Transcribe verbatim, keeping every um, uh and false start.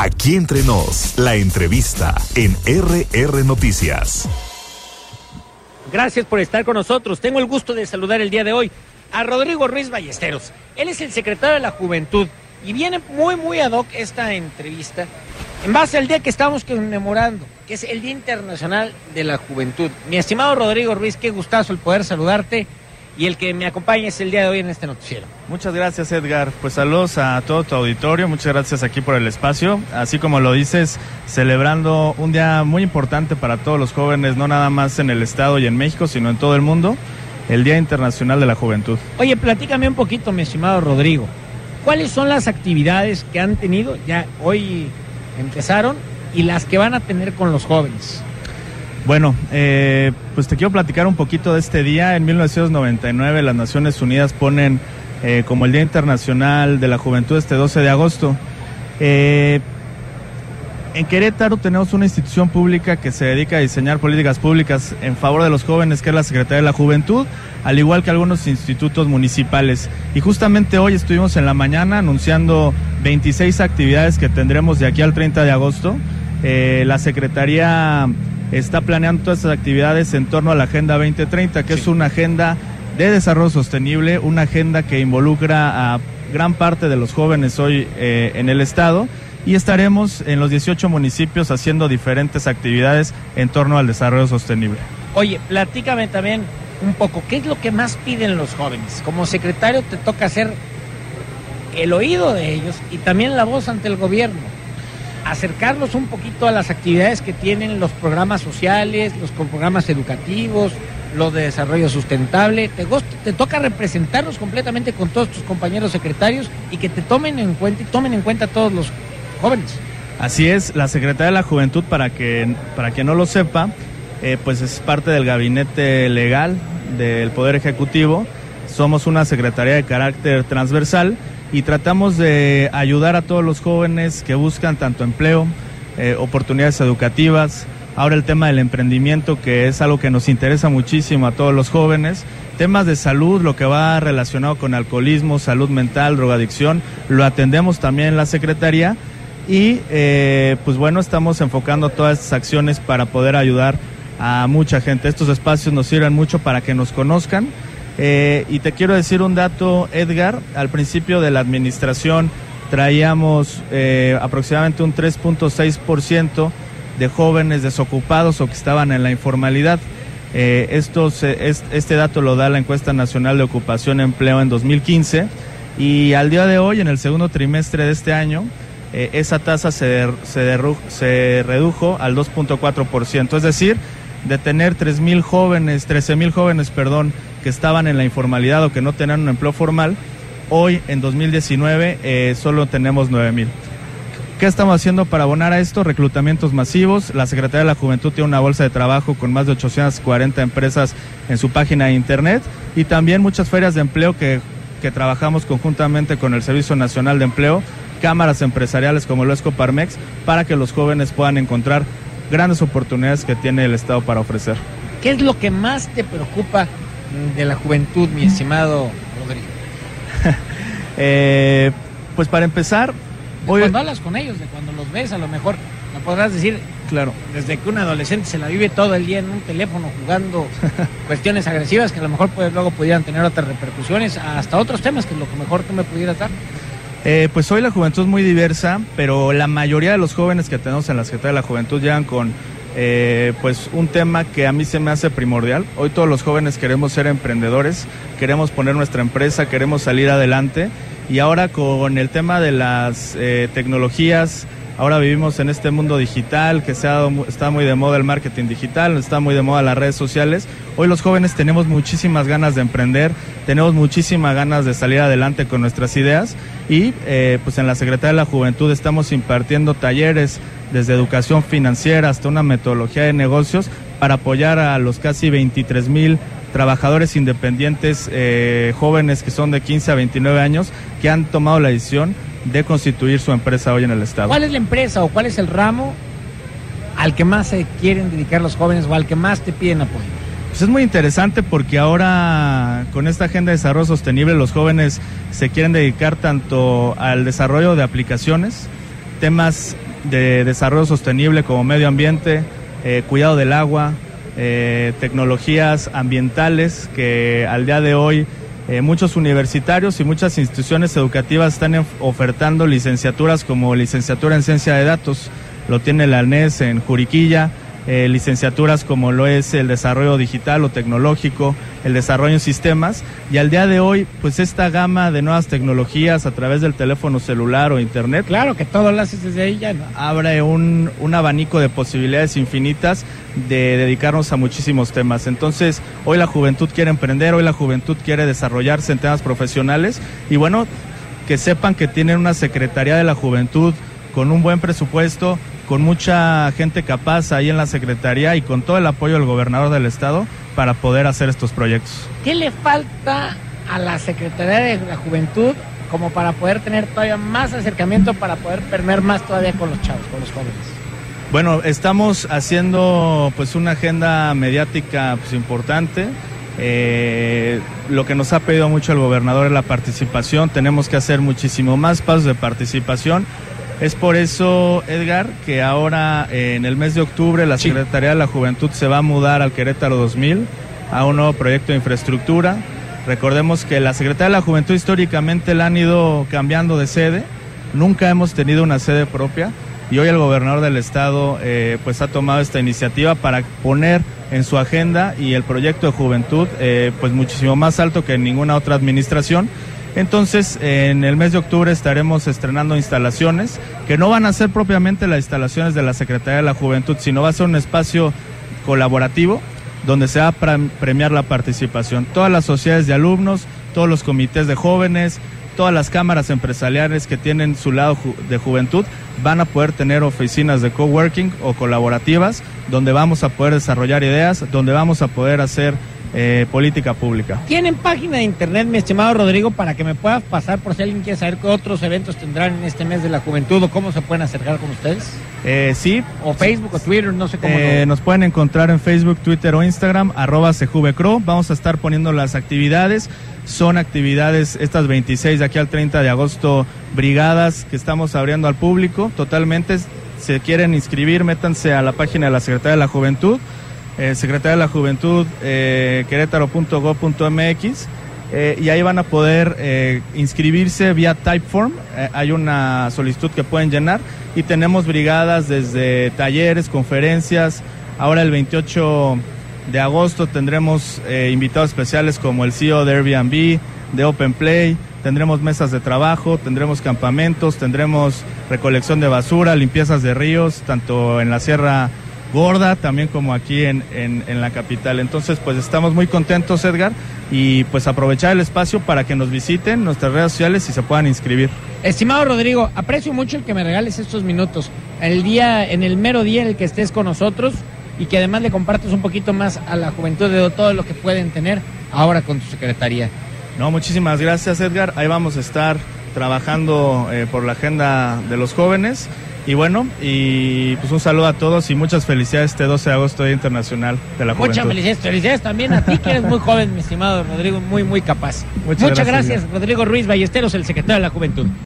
Aquí entre nos, la entrevista en R R Noticias. Gracias por estar con nosotros. Tengo el gusto de saludar el día de hoy a Rodrigo Ruiz Ballesteros. Él es el secretario de la Juventud y viene muy, muy ad hoc esta entrevista en base al día que estamos conmemorando, que es el Día Internacional de la Juventud. Mi estimado Rodrigo Ruiz, qué gustazo el poder saludarte y el que me acompañes el día de hoy en este noticiero. Muchas gracias, Edgar. Pues saludos a todo tu auditorio, muchas gracias aquí por el espacio. Así como lo dices, celebrando un día muy importante para todos los jóvenes, no nada más en el estado y en México, sino en todo el mundo, el Día Internacional de la Juventud. Oye, platícame un poquito, mi estimado Rodrigo. ¿Cuáles son las actividades que han tenido, ya hoy empezaron, y las que van a tener con los jóvenes? Bueno, eh, pues te quiero platicar un poquito de este día. En mil novecientos noventa y nueve las Naciones Unidas ponen eh, como el Día Internacional de la Juventud este doce de agosto. Eh, en Querétaro tenemos una institución pública que se dedica a diseñar políticas públicas en favor de los jóvenes, que es la Secretaría de la Juventud, al igual que algunos institutos municipales. Y justamente hoy estuvimos en la mañana anunciando veintiséis actividades que tendremos de aquí al treinta de agosto. Eh, la Secretaría está planeando todas estas actividades en torno a la Agenda veinte treinta, que sí. Es una agenda de desarrollo sostenible, una agenda que involucra a gran parte de los jóvenes hoy eh, en el estado, y estaremos en los dieciocho municipios haciendo diferentes actividades en torno al desarrollo sostenible. Oye, platícame también un poco, ¿qué es lo que más piden los jóvenes? Como secretario te toca hacer el oído de ellos y también la voz ante el gobierno. Acercarlos un poquito a las actividades que tienen los programas sociales, los programas educativos, los de desarrollo sustentable. Te, te toca representarlos completamente con todos tus compañeros secretarios y que te tomen en cuenta y tomen en cuenta a todos los jóvenes. Así es, la Secretaría de la Juventud, para que para quien no lo sepa, eh, pues es parte del gabinete legal del Poder Ejecutivo. Somos una secretaría de carácter transversal y tratamos de ayudar a todos los jóvenes que buscan tanto empleo, eh, oportunidades educativas, ahora el tema del emprendimiento, que es algo que nos interesa muchísimo a todos los jóvenes, temas de salud, lo que va relacionado con alcoholismo, salud mental, drogadicción, lo atendemos también en la Secretaría y eh, pues bueno, estamos enfocando todas estas acciones para poder ayudar a mucha gente. Estos espacios nos sirven mucho para que nos conozcan. Eh, y te quiero decir un dato, Edgar. Al principio de la administración traíamos eh, aproximadamente un tres punto seis por ciento de jóvenes desocupados o que estaban en la informalidad. Eh, esto se, es, este dato lo da la Encuesta Nacional de Ocupación y Empleo en dos mil quince, y al día de hoy, en el segundo trimestre de este año, eh, esa tasa se, der, se, derru, se redujo al dos punto cuatro por ciento, es decir, de tener tres mil jóvenes, trece mil jóvenes, perdón, que estaban en la informalidad o que no tenían un empleo formal, hoy en dos mil diecinueve eh, solo tenemos nueve mil. ¿Qué estamos haciendo para abonar a esto? Reclutamientos masivos. La Secretaría de la Juventud tiene una bolsa de trabajo con más de ochocientas cuarenta empresas en su página de internet y también muchas ferias de empleo que, que trabajamos conjuntamente con el Servicio Nacional de Empleo, cámaras empresariales como lo es Coparmex, para que los jóvenes puedan encontrar grandes oportunidades que tiene el Estado para ofrecer. ¿Qué es lo que más te preocupa de la juventud, mi estimado Rodrigo? eh, pues para empezar, de hoy... cuando hablas con ellos, de cuando los ves, a lo mejor me podrás decir, claro, desde que un adolescente se la vive todo el día en un teléfono jugando cuestiones agresivas que a lo mejor pues, luego pudieran tener otras repercusiones, hasta otros temas que lo que mejor tú me pudieras dar. Eh, pues hoy la juventud es muy diversa, pero la mayoría de los jóvenes que tenemos en la Secretaría de la Juventud llegan con eh, pues un tema que a mí se me hace primordial. Hoy todos los jóvenes queremos ser emprendedores, queremos poner nuestra empresa, queremos salir adelante, y ahora con el tema de las eh, tecnologías, ahora vivimos en este mundo digital que se ha, está muy de moda el marketing digital, está muy de moda las redes sociales. Hoy los jóvenes tenemos muchísimas ganas de emprender, tenemos muchísimas ganas de salir adelante con nuestras ideas y eh, pues en la Secretaría de la Juventud estamos impartiendo talleres desde educación financiera hasta una metodología de negocios para apoyar a los casi veintitrés mil trabajadores independientes eh, jóvenes que son de quince a veintinueve años que han tomado la decisión de constituir su empresa hoy en el estado. ¿Cuál es la empresa o cuál es el ramo al que más se quieren dedicar los jóvenes o al que más te piden apoyo? Pues es muy interesante porque ahora con esta agenda de desarrollo sostenible los jóvenes se quieren dedicar tanto al desarrollo de aplicaciones, temas de desarrollo sostenible como medio ambiente, eh, cuidado del agua, eh, tecnologías ambientales que al día de hoy eh, muchos universitarios y muchas instituciones educativas están ofertando licenciaturas como licenciatura en ciencia de datos, lo tiene la N E S en Juriquilla, eh, licenciaturas como lo es el desarrollo digital o tecnológico, el desarrollo en sistemas, y al día de hoy pues esta gama de nuevas tecnologías a través del teléfono celular o internet, claro que todo lo haces desde ahí ya, ¿no? Abre un, un abanico de posibilidades infinitas de dedicarnos a muchísimos temas. Entonces hoy la juventud quiere emprender, hoy la juventud quiere desarrollarse en temas profesionales, y bueno, que sepan que tienen una Secretaría de la Juventud con un buen presupuesto, con mucha gente capaz ahí en la Secretaría y con todo el apoyo del gobernador del estado para poder hacer estos proyectos. ¿Qué le falta a la Secretaría de la Juventud como para poder tener todavía más acercamiento, para poder permear más todavía con los chavos, con los jóvenes? Bueno, estamos haciendo pues una agenda mediática pues importante. Eh, lo que nos ha pedido mucho el gobernador es la participación. Tenemos que hacer muchísimo más pasos de participación. Es por eso, Edgar, que ahora eh, en el mes de octubre la sí. Secretaría de la Juventud se va a mudar al Querétaro dos mil, a un nuevo proyecto de infraestructura. Recordemos que la Secretaría de la Juventud históricamente la han ido cambiando de sede, nunca hemos tenido una sede propia, y hoy el gobernador del estado eh, pues ha tomado esta iniciativa para poner en su agenda y el proyecto de juventud eh, pues muchísimo más alto que en ninguna otra administración. Entonces, en el mes de octubre estaremos estrenando instalaciones que no van a ser propiamente las instalaciones de la Secretaría de la Juventud, sino va a ser un espacio colaborativo donde se va a premiar la participación. Todas las sociedades de alumnos, todos los comités de jóvenes, todas las cámaras empresariales que tienen su lado de juventud van a poder tener oficinas de coworking o colaborativas donde vamos a poder desarrollar ideas, donde vamos a poder hacer Eh, política pública. ¿Tienen página de internet, mi estimado Rodrigo, para que me puedas pasar por si alguien quiere saber qué otros eventos tendrán en este mes de la juventud o cómo se pueden acercar con ustedes? Eh, sí. O Facebook o Twitter, no sé cómo. Eh, lo... Nos pueden encontrar en Facebook, Twitter o Instagram, arroba Sejuvecro. Vamos a estar poniendo las actividades. Son actividades, estas veintiséis de aquí al treinta de agosto, brigadas que estamos abriendo al público totalmente. Si quieren inscribir, métanse a la página de la Secretaría de la Juventud. Eh, Secretaría de la Juventud, eh, querétaro punto gob punto m x, eh, y ahí van a poder eh, inscribirse vía Typeform. Eh, hay una solicitud que pueden llenar y tenemos brigadas desde talleres, conferencias. Ahora el veintiocho de agosto tendremos eh, invitados especiales como el C E O de Airbnb, de Open Play. Tendremos mesas de trabajo, tendremos campamentos, tendremos recolección de basura, limpiezas de ríos, tanto en la Sierra Gorda también como aquí en, en, en la capital. Entonces pues estamos muy contentos, Edgar, y pues aprovechar el espacio para que nos visiten nuestras redes sociales y se puedan inscribir. Estimado Rodrigo, aprecio mucho el que me regales estos minutos, el día, en el mero día en el que estés con nosotros, y que además le compartas un poquito más a la juventud de todo lo que pueden tener ahora con tu secretaría. No, muchísimas gracias, Edgar. Ahí vamos a estar trabajando eh, por la agenda de los jóvenes. Y bueno, y pues un saludo a todos y muchas felicidades este doce de agosto, Día Internacional de la Juventud. Muchas felicidades, felicidades también a ti que eres muy joven, mi estimado Rodrigo, muy, muy capaz. Muchas, Muchas gracias, gracias Rodrigo Ruiz Ballesteros, el secretario de la Juventud.